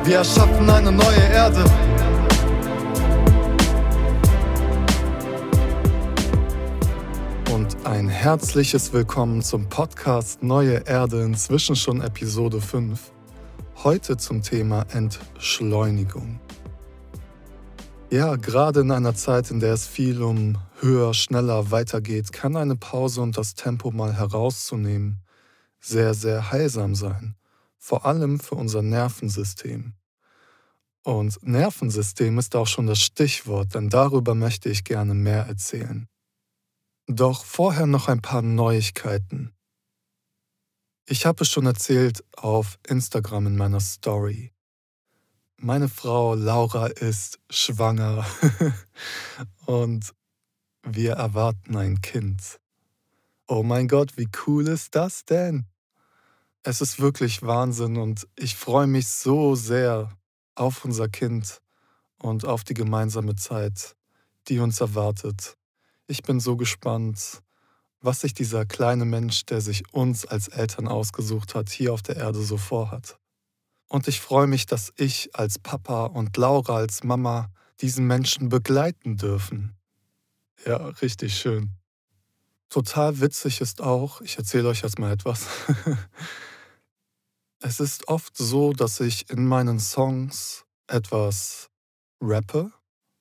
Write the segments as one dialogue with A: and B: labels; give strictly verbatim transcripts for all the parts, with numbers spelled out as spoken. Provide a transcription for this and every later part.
A: Wir erschaffen eine neue Erde. Und ein herzliches Willkommen zum Podcast Neue Erde, inzwischen schon Episode fünf. Heute zum Thema Entschleunigung. Ja, gerade in einer Zeit, in der es viel um höher, schneller weitergeht, kann eine Pause und das Tempo mal herauszunehmen sehr, sehr heilsam sein. Vor allem für unser Nervensystem. Und Nervensystem ist auch schon das Stichwort, denn darüber möchte ich gerne mehr erzählen. Doch vorher noch ein paar Neuigkeiten. Ich habe es schon erzählt auf Instagram in meiner Story. Meine Frau Laura ist schwanger und wir erwarten ein Kind. Oh mein Gott, wie cool ist das denn? Es ist wirklich Wahnsinn und ich freue mich so sehr auf unser Kind und auf die gemeinsame Zeit, die uns erwartet. Ich bin so gespannt, was sich dieser kleine Mensch, der sich uns als Eltern ausgesucht hat, hier auf der Erde so vorhat. Und ich freue mich, dass ich als Papa und Laura als Mama diesen Menschen begleiten dürfen. Ja, richtig schön. Total witzig ist auch, ich erzähle euch jetzt mal etwas. Es ist oft so, dass ich in meinen Songs etwas rappe,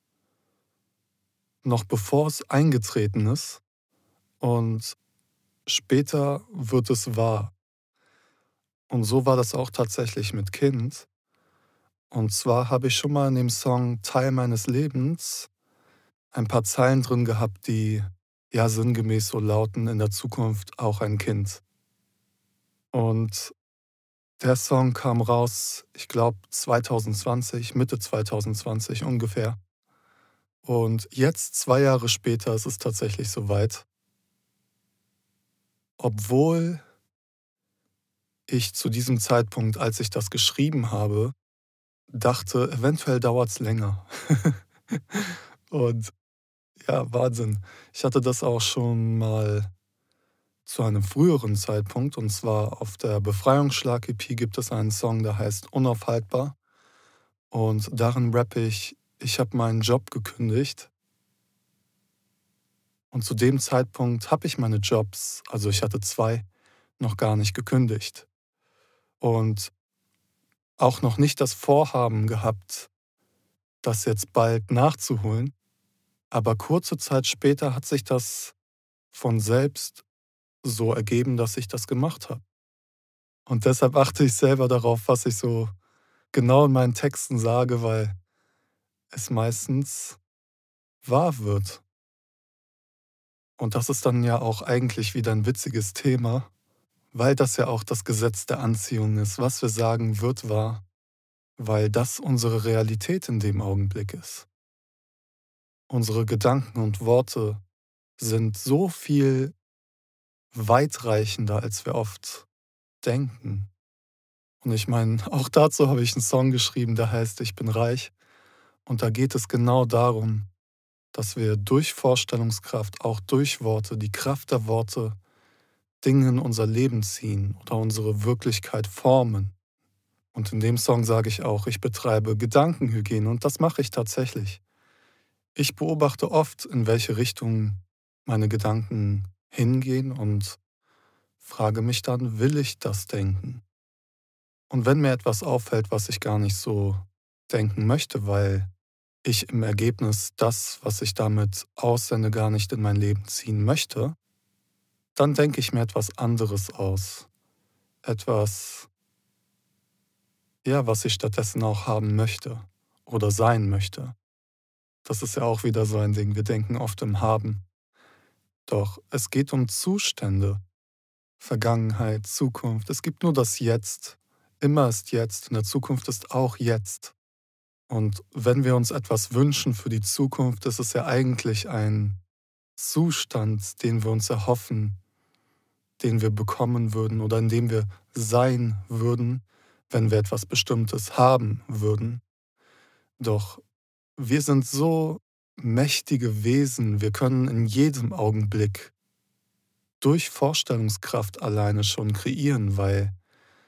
A: noch bevor es eingetreten ist, und später wird es wahr. Und so war das auch tatsächlich mit Kind. Und zwar habe ich schon mal in dem Song Teil meines Lebens ein paar Zeilen drin gehabt, die ja sinngemäß so lauten: in der Zukunft auch ein Kind. Und der Song kam raus, ich glaube zwanzig zwanzig, Mitte zwanzig zwanzig ungefähr. Und jetzt, zwei Jahre später, ist es tatsächlich soweit. Obwohl ich zu diesem Zeitpunkt, als ich das geschrieben habe, dachte, eventuell dauert es länger. Und ja, Wahnsinn. Ich hatte das auch schon mal zu einem früheren Zeitpunkt, und zwar auf der Befreiungsschlag-E P gibt es einen Song, der heißt Unaufhaltbar. Und darin rappe ich, ich habe meinen Job gekündigt. Und zu dem Zeitpunkt habe ich meine Jobs, also ich hatte zwei, noch gar nicht gekündigt. Und auch noch nicht das Vorhaben gehabt, das jetzt bald nachzuholen. Aber kurze Zeit später hat sich das von selbst so ergeben, dass ich das gemacht habe. Und deshalb achte ich selber darauf, was ich so genau in meinen Texten sage, weil es meistens wahr wird. Und das ist dann ja auch eigentlich wieder ein witziges Thema, weil das ja auch das Gesetz der Anziehung ist. Was wir sagen, wird wahr, weil das unsere Realität in dem Augenblick ist. Unsere Gedanken und Worte sind so viel weitreichender, als wir oft denken. Und ich meine, auch dazu habe ich einen Song geschrieben, der heißt Ich bin reich. Und da geht es genau darum, dass wir durch Vorstellungskraft, auch durch Worte, die Kraft der Worte, Dinge in unser Leben ziehen oder unsere Wirklichkeit formen. Und in dem Song sage ich auch, ich betreibe Gedankenhygiene, und das mache ich tatsächlich. Ich beobachte oft, in welche Richtung meine Gedanken hingehen und frage mich dann, will ich das denken? Und wenn mir etwas auffällt, was ich gar nicht so denken möchte, weil ich im Ergebnis das, was ich damit aussende, gar nicht in mein Leben ziehen möchte, dann denke ich mir etwas anderes aus. Etwas, ja, was ich stattdessen auch haben möchte oder sein möchte. Das ist ja auch wieder so ein Ding, wir denken oft im Haben. Doch es geht um Zustände, Vergangenheit, Zukunft. Es gibt nur das Jetzt. Immer ist jetzt, in der Zukunft ist auch jetzt. Und wenn wir uns etwas wünschen für die Zukunft, ist es ja eigentlich ein Zustand, den wir uns erhoffen, den wir bekommen würden oder in dem wir sein würden, wenn wir etwas Bestimmtes haben würden. Doch wir sind so mächtige Wesen, wir können in jedem Augenblick durch Vorstellungskraft alleine schon kreieren, weil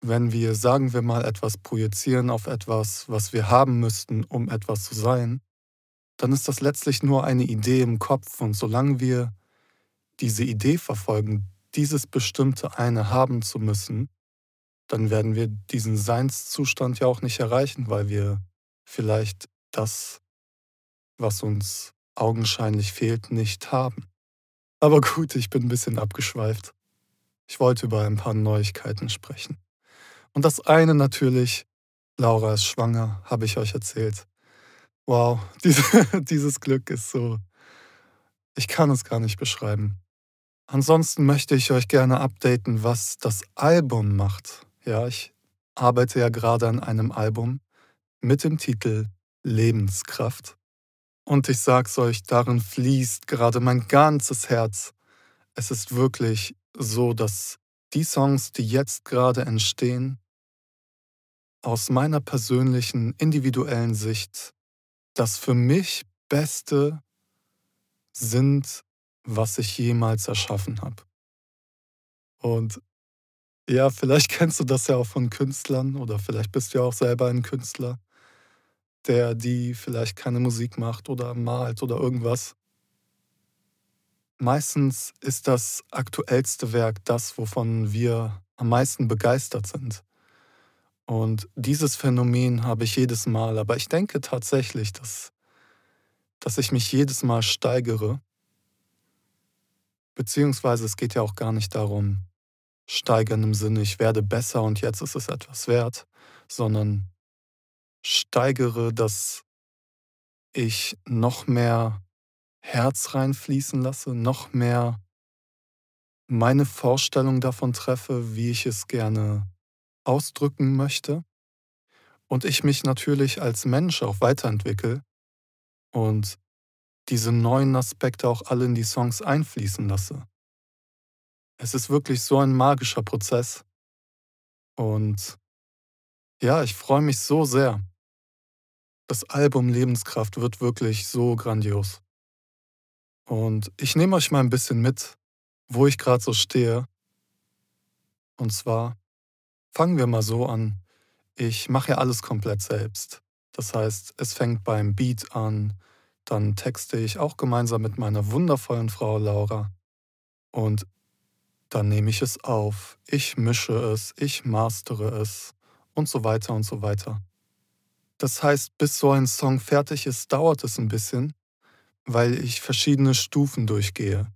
A: wenn wir, sagen wir mal, etwas projizieren auf etwas, was wir haben müssten, um etwas zu sein, dann ist das letztlich nur eine Idee im Kopf. Und solange wir diese Idee verfolgen, dieses bestimmte eine haben zu müssen, dann werden wir diesen Seinszustand ja auch nicht erreichen, weil wir vielleicht das, was uns augenscheinlich fehlt, nicht haben. Aber gut, ich bin ein bisschen abgeschweift. Ich wollte über ein paar Neuigkeiten sprechen. Und das eine natürlich, Laura ist schwanger, habe ich euch erzählt. Wow, diese, dieses Glück ist so, ich kann es gar nicht beschreiben. Ansonsten möchte ich euch gerne updaten, was das Album macht. Ja, ich arbeite ja gerade an einem Album mit dem Titel Lebenskraft. Und ich sag's euch, darin fließt gerade mein ganzes Herz. Es ist wirklich so, dass die Songs, die jetzt gerade entstehen, aus meiner persönlichen, individuellen Sicht das für mich Beste sind, was ich jemals erschaffen habe. Und ja, vielleicht kennst du das ja auch von Künstlern oder vielleicht bist du ja auch selber ein Künstler, der die vielleicht keine Musik macht oder malt oder irgendwas. Meistens ist das aktuellste Werk das, wovon wir am meisten begeistert sind. Und dieses Phänomen habe ich jedes Mal, aber ich denke tatsächlich, dass, dass ich mich jedes Mal steigere, beziehungsweise es geht ja auch gar nicht darum, steigern im Sinne, ich werde besser und jetzt ist es etwas wert, sondern steigere, dass ich noch mehr Herz reinfließen lasse, noch mehr meine Vorstellung davon treffe, wie ich es gerne ausdrücken möchte und ich mich natürlich als Mensch auch weiterentwickle und diese neuen Aspekte auch alle in die Songs einfließen lasse. Es ist wirklich so ein magischer Prozess und ja, ich freue mich so sehr. Das Album Lebenskraft wird wirklich so grandios. Und ich nehme euch mal ein bisschen mit, wo ich gerade so stehe. Und zwar fangen wir mal so an. Ich mache ja alles komplett selbst. Das heißt, es fängt beim Beat an, dann texte ich auch gemeinsam mit meiner wundervollen Frau Laura und dann nehme ich es auf, ich mische es, ich mastere es und so weiter und so weiter. Das heißt, bis so ein Song fertig ist, dauert es ein bisschen, weil ich verschiedene Stufen durchgehe.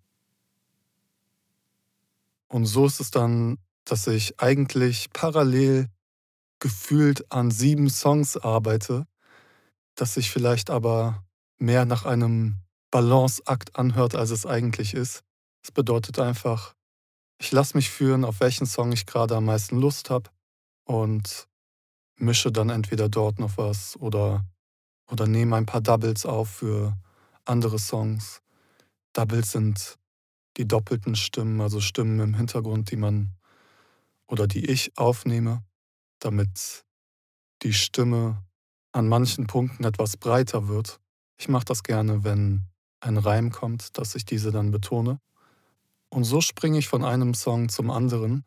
A: Und so ist es dann, dass ich eigentlich parallel gefühlt an sieben Songs arbeite, das sich vielleicht aber mehr nach einem Balanceakt anhört, als es eigentlich ist. Das bedeutet einfach, ich lasse mich führen, auf welchen Song ich gerade am meisten Lust habe und mische dann entweder dort noch was oder oder nehme ein paar Doubles auf für andere Songs. Doubles sind die doppelten Stimmen, also Stimmen im Hintergrund, die man oder die ich aufnehme, damit die Stimme an manchen Punkten etwas breiter wird. Ich mache das gerne, wenn ein Reim kommt, dass ich diese dann betone. Und so springe ich von einem Song zum anderen.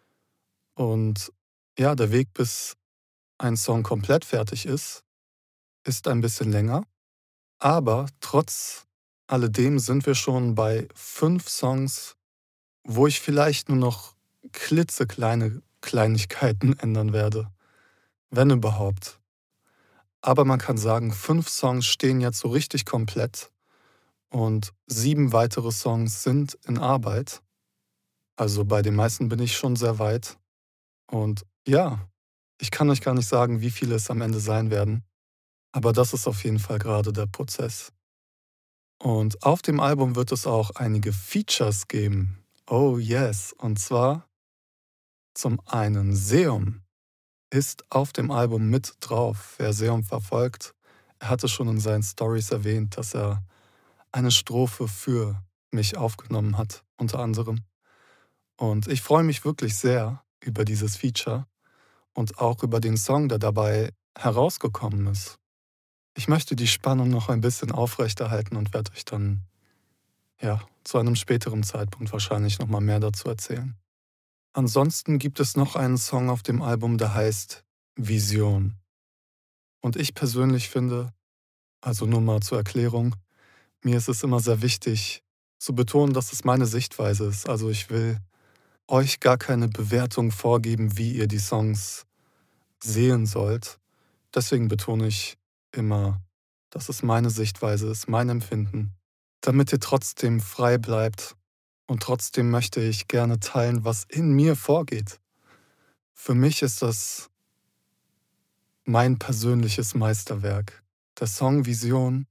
A: Und ja, der Weg, bis ein Song komplett fertig ist, ist ein bisschen länger. Aber trotz alledem sind wir schon bei fünf Songs, wo ich vielleicht nur noch klitzekleine Kleinigkeiten ändern werde, wenn überhaupt. Aber man kann sagen, fünf Songs stehen jetzt so richtig komplett und sieben weitere Songs sind in Arbeit. Also bei den meisten bin ich schon sehr weit. Und ja, ich kann euch gar nicht sagen, wie viele es am Ende sein werden. Aber das ist auf jeden Fall gerade der Prozess. Und auf dem Album wird es auch einige Features geben. Oh yes. Und zwar zum einen Seum ist auf dem Album mit drauf. Wer Seum verfolgt, er hatte schon in seinen Stories erwähnt, dass er eine Strophe für mich aufgenommen hat, unter anderem. Und ich freue mich wirklich sehr über dieses Feature und auch über den Song, der dabei herausgekommen ist. Ich möchte die Spannung noch ein bisschen aufrechterhalten und werde euch dann, ja, zu einem späteren Zeitpunkt wahrscheinlich noch mal mehr dazu erzählen. Ansonsten gibt es noch einen Song auf dem Album, der heißt „Vision“. Und ich persönlich finde, also nur mal zur Erklärung, mir ist es immer sehr wichtig zu betonen, dass es meine Sichtweise ist. Also ich will euch gar keine Bewertung vorgeben, wie ihr die Songs sehen sollt. Deswegen betone ich immer, dass es meine Sichtweise ist, mein Empfinden, damit ihr trotzdem frei bleibt. Und trotzdem möchte ich gerne teilen, was in mir vorgeht. Für mich ist das mein persönliches Meisterwerk. Der Song Vision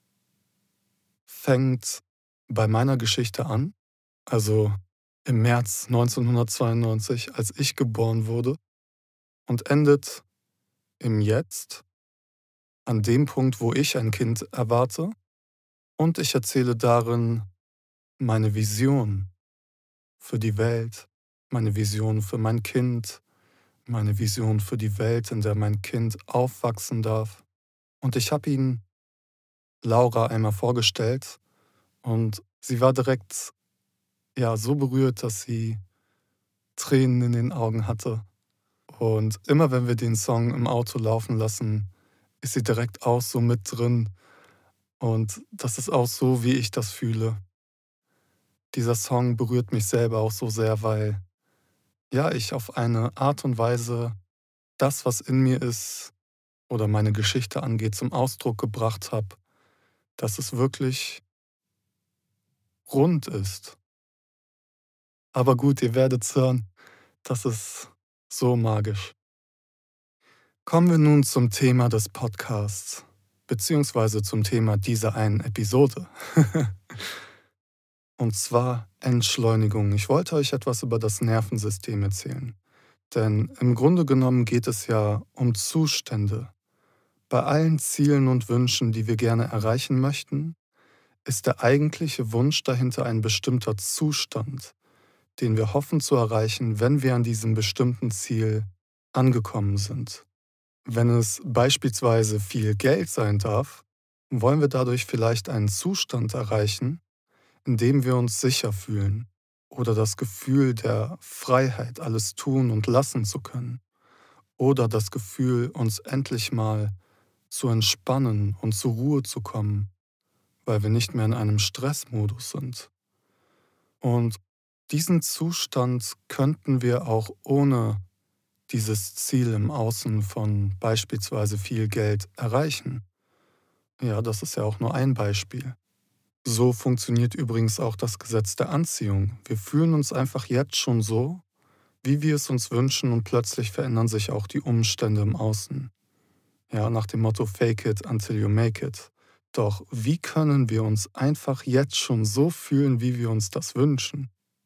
A: fängt bei meiner Geschichte an, also im März neunzehnhundertzweiundneunzig, als ich geboren wurde, und endet im Jetzt, an dem Punkt, wo ich ein Kind erwarte, und ich erzähle darin meine Vision für die Welt, meine Vision für mein Kind, meine Vision für die Welt, in der mein Kind aufwachsen darf. Und ich habe ihn Laura einmal vorgestellt und sie war direkt, ja, so berührt, dass sie Tränen in den Augen hatte. Und immer wenn wir den Song im Auto laufen lassen, ist sie direkt auch so mit drin. Und das ist auch so, wie ich das fühle. Dieser Song berührt mich selber auch so sehr, weil, ja, ich auf eine Art und Weise das, was in mir ist oder meine Geschichte angeht, zum Ausdruck gebracht habe, dass es wirklich rund ist. Aber gut, ihr werdet's hören, das ist so magisch. Kommen wir nun zum Thema des Podcasts, beziehungsweise zum Thema dieser einen Episode. Und zwar Entschleunigung. Ich wollte euch etwas über das Nervensystem erzählen. Denn im Grunde genommen geht es ja um Zustände. Bei allen Zielen und Wünschen, die wir gerne erreichen möchten, ist der eigentliche Wunsch dahinter ein bestimmter Zustand, den wir hoffen zu erreichen, wenn wir an diesem bestimmten Ziel angekommen sind. Wenn es beispielsweise viel Geld sein darf, wollen wir dadurch vielleicht einen Zustand erreichen, in dem wir uns sicher fühlen oder das Gefühl der Freiheit, alles tun und lassen zu können oder das Gefühl, uns endlich mal zu entspannen und zur Ruhe zu kommen, weil wir nicht mehr in einem Stressmodus sind. Und diesen Zustand könnten wir auch ohne dieses Ziel im Außen von beispielsweise viel Geld erreichen. Ja, das ist ja auch nur ein Beispiel. So funktioniert übrigens auch das Gesetz der Anziehung. Wir fühlen uns einfach jetzt schon so, wie wir es uns wünschen, und plötzlich verändern sich auch die Umstände im Außen. Ja, nach dem Motto Fake it until you make it. Doch wie können wir uns einfach jetzt schon so fühlen, wie wir uns das wünschen?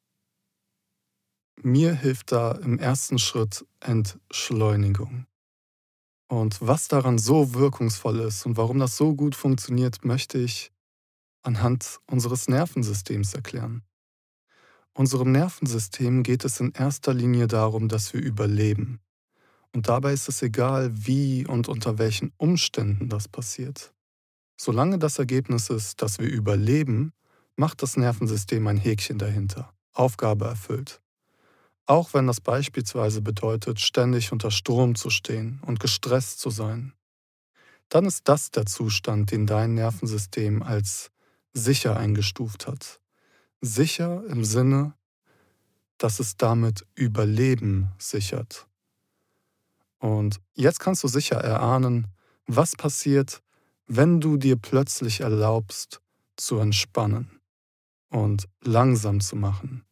A: Mir hilft da im ersten Schritt Entschleunigung. Und was daran so wirkungsvoll ist und warum das so gut funktioniert, möchte ich anhand unseres Nervensystems erklären. Unserem Nervensystem geht es in erster Linie darum, dass wir überleben. Und dabei ist es egal, wie und unter welchen Umständen das passiert. Solange das Ergebnis ist, dass wir überleben, macht das Nervensystem ein Häkchen dahinter. Aufgabe erfüllt. Auch wenn das beispielsweise bedeutet, ständig unter Strom zu stehen und gestresst zu sein. Dann ist das der Zustand, den dein Nervensystem als sicher eingestuft hat. Sicher im Sinne, dass es damit Überleben sichert. Und jetzt kannst du sicher erahnen, was passiert, wenn du dir plötzlich erlaubst, zu entspannen und langsam zu machen.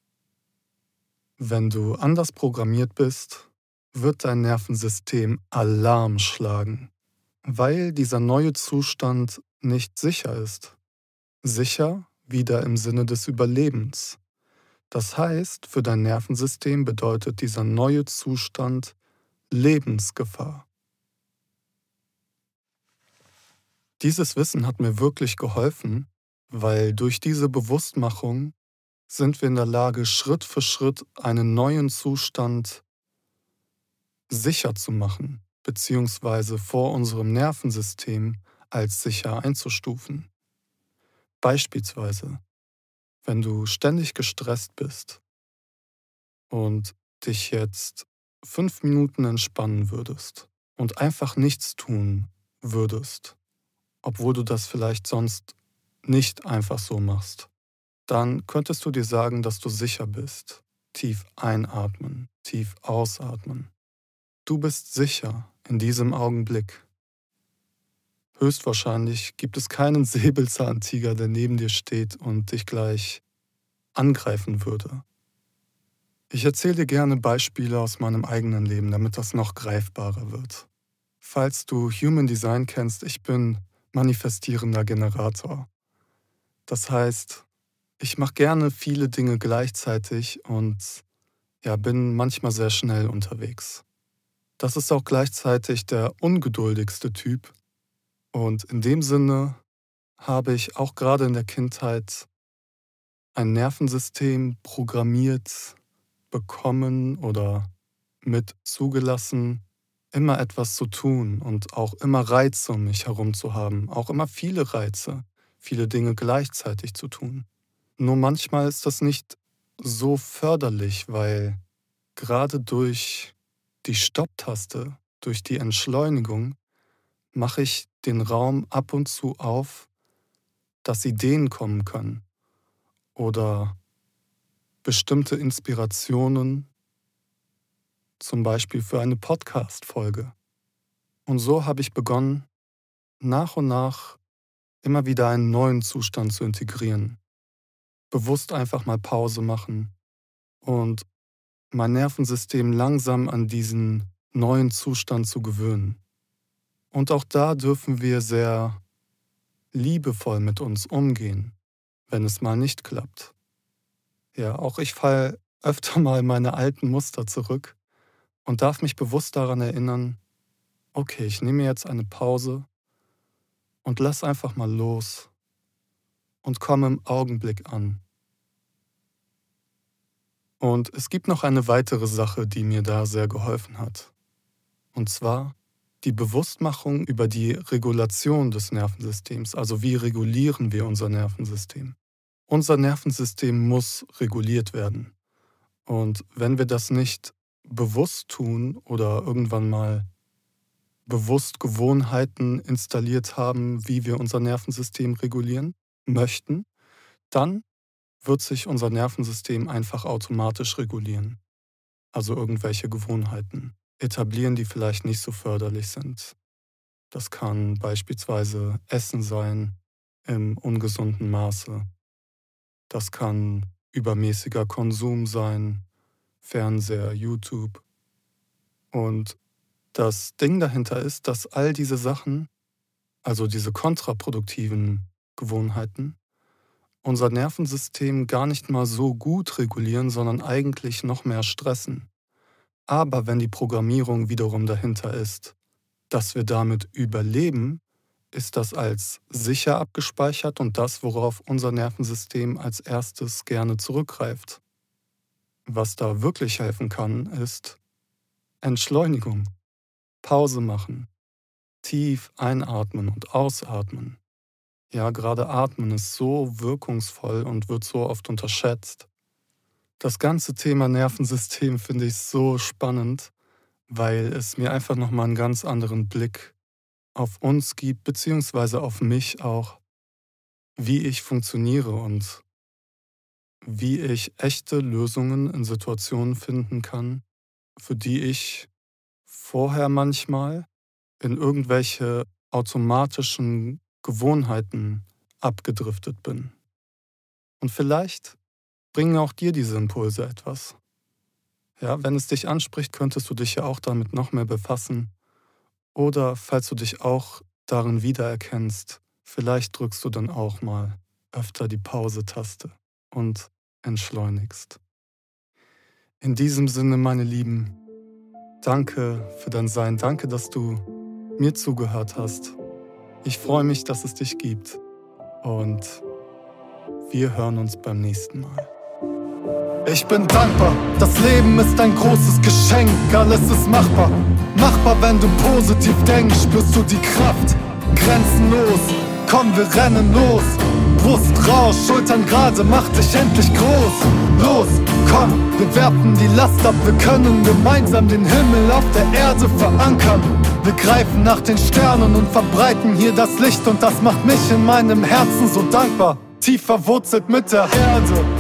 A: Wenn du anders programmiert bist, wird dein Nervensystem Alarm schlagen, weil dieser neue Zustand nicht sicher ist. Sicher wieder im Sinne des Überlebens. Das heißt, für dein Nervensystem bedeutet dieser neue Zustand Lebensgefahr. Dieses Wissen hat mir wirklich geholfen, weil durch diese Bewusstmachung sind wir in der Lage, Schritt für Schritt einen neuen Zustand sicher zu machen, beziehungsweise vor unserem Nervensystem als sicher einzustufen. Beispielsweise, wenn du ständig gestresst bist, und dich jetzt fünf Minuten entspannen würdest und einfach nichts tun würdest, obwohl du das vielleicht sonst nicht einfach so machst, dann könntest du dir sagen, dass du sicher bist. Tief einatmen, tief ausatmen. Du bist sicher in diesem Augenblick. Höchstwahrscheinlich gibt es keinen Säbelzahntiger, der neben dir steht und dich gleich angreifen würde. Ich erzähle dir gerne Beispiele aus meinem eigenen Leben, damit das noch greifbarer wird. Falls du Human Design kennst, ich bin manifestierender Generator. Das heißt, ich mache gerne viele Dinge gleichzeitig und ja, bin manchmal sehr schnell unterwegs. Das ist auch gleichzeitig der ungeduldigste Typ. Und in dem Sinne habe ich auch gerade in der Kindheit ein Nervensystem programmiert bekommen oder mit zugelassen, immer etwas zu tun und auch immer Reize um mich herum zu haben, auch immer viele Reize, viele Dinge gleichzeitig zu tun. Nur manchmal ist das nicht so förderlich, weil gerade durch die Stopptaste, durch die Entschleunigung, mache ich den Raum ab und zu auf, dass Ideen kommen können oder bestimmte Inspirationen, zum Beispiel für eine Podcast-Folge. Und so habe ich begonnen, nach und nach immer wieder einen neuen Zustand zu integrieren. Bewusst einfach mal Pause machen und mein Nervensystem langsam an diesen neuen Zustand zu gewöhnen. Und auch da dürfen wir sehr liebevoll mit uns umgehen, wenn es mal nicht klappt. Ja, auch ich falle öfter mal in meine alten Muster zurück und darf mich bewusst daran erinnern, okay, ich nehme jetzt eine Pause und lass einfach mal los und komme im Augenblick an. Und es gibt noch eine weitere Sache, die mir da sehr geholfen hat. Und zwar die Bewusstmachung über die Regulation des Nervensystems, also wie regulieren wir unser Nervensystem. Unser Nervensystem muss reguliert werden. Und wenn wir das nicht bewusst tun oder irgendwann mal bewusst Gewohnheiten installiert haben, wie wir unser Nervensystem regulieren möchten, dann wird sich unser Nervensystem einfach automatisch regulieren. Also irgendwelche Gewohnheiten etablieren, die vielleicht nicht so förderlich sind. Das kann beispielsweise Essen sein im ungesunden Maße. Das kann übermäßiger Konsum sein, Fernseher, YouTube. Und das Ding dahinter ist, dass all diese Sachen, also diese kontraproduktiven Gewohnheiten, unser Nervensystem gar nicht mal so gut regulieren, sondern eigentlich noch mehr stressen. Aber wenn die Programmierung wiederum dahinter ist, dass wir damit überleben, ist das als sicher abgespeichert und das, worauf unser Nervensystem als erstes gerne zurückgreift. Was da wirklich helfen kann, ist Entschleunigung, Pause machen, tief einatmen und ausatmen. Ja, gerade Atmen ist so wirkungsvoll und wird so oft unterschätzt. Das ganze Thema Nervensystem finde ich so spannend, weil es mir einfach nochmal einen ganz anderen Blick auf uns gibt, beziehungsweise auf mich auch, wie ich funktioniere und wie ich echte Lösungen in Situationen finden kann, für die ich vorher manchmal in irgendwelche automatischen Gewohnheiten abgedriftet bin. Und vielleicht bringen auch dir diese Impulse etwas. Ja, wenn es dich anspricht, könntest du dich ja auch damit noch mehr befassen. Oder falls du dich auch darin wiedererkennst, vielleicht drückst du dann auch mal öfter die Pause-Taste und entschleunigst. In diesem Sinne, meine Lieben, danke für dein Sein, danke, dass du mir zugehört hast. Ich freue mich, dass es dich gibt und wir hören uns beim nächsten Mal. Ich bin dankbar, das Leben ist ein großes Geschenk, alles ist machbar. Machbar, wenn du positiv denkst, spürst du die Kraft, grenzenlos, komm, wir rennen los. Brust raus, Schultern gerade, mach dich endlich groß. Los, komm, wir werfen die Last ab, wir können gemeinsam den Himmel auf der Erde verankern. Wir greifen nach den Sternen und verbreiten hier das Licht, und das macht mich in meinem Herzen so dankbar, tief verwurzelt mit der Erde.